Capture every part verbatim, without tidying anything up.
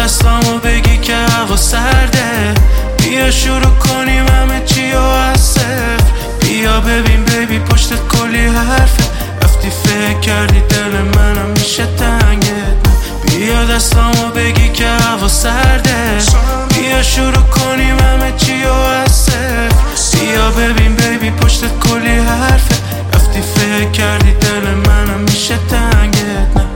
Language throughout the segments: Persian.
دستامو بگی که هوا سرده، بیا شروع کنیم همه چی و از صفر. بیا ببین بیبی پشتت کلی حرفه، رفتی فکر کردی دل منم میشه تنگت. بیا دستامو بگی که هوا سرده، بیا شروع کنیم همه چی و از صفر. بیا ببین بیبی پشتت کلی حرفه، رفتی فکر کردی دل منم میشه تنگت. نه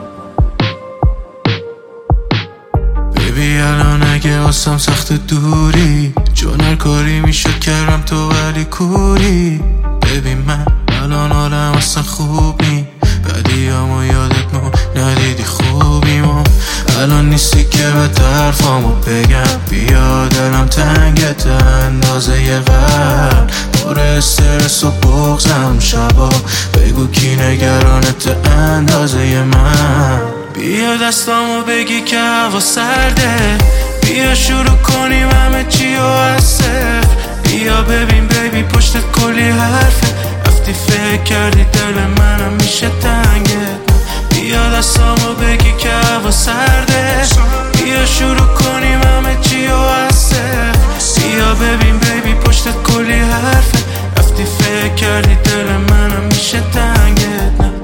بیبی الان اگه واسم سخت دوری، چون هر کاری میشد کردم تو ولی کوری. ببین من الان حالم اصلا خوب نی، بدیامو یادت مون ندیدی خوبیمو. الان نیستی که به حرفامو بگم، بیا دلم تنگت اندازه یه قلب، پر استرس و بغزم شبا. بگو کی نگرانت اندازه من. بیا دستامو بگی که هوا سرده، بیا شروع کنیم همه چی و از صفر. بیا ببین بیبی پشتت کلی حرفه، رفتی فکر کردی دل منم میشه تنگت. بیا دستامو بگی که هوا سرده، بیا شروع کنیم همه چی و از صفر. بیا ببین بیبی پشتت کلی حرفه، رفتی فکر کردی دل منم میشه تنگت. نه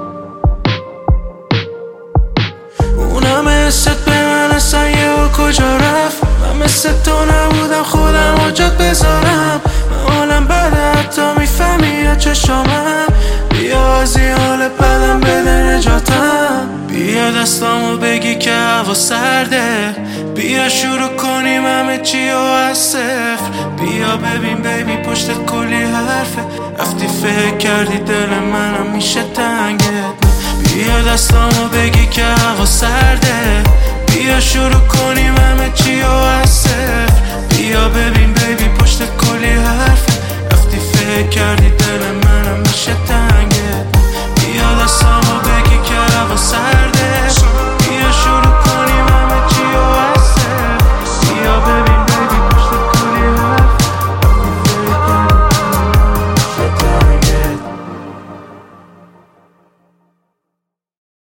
اونم حست به من اصلا یه و کجا رفت، من مثل تو نبودم خودم آجات بذارم. من حالم بده حتی میفهمی چشامم، بیا از این حال بدم بده نجاتم. بیا دستامو بگی که هوا سرده، بیا شروع کنیم همه چی و از صفر. بیا ببین بیبی پشتت کلی حرفه، رفتی فکر کردی دل منم میشه تنگت. بیا دستامو بگی که هوا سرده، بیا شروع کنیم همه چی و از صفر. بیا ببین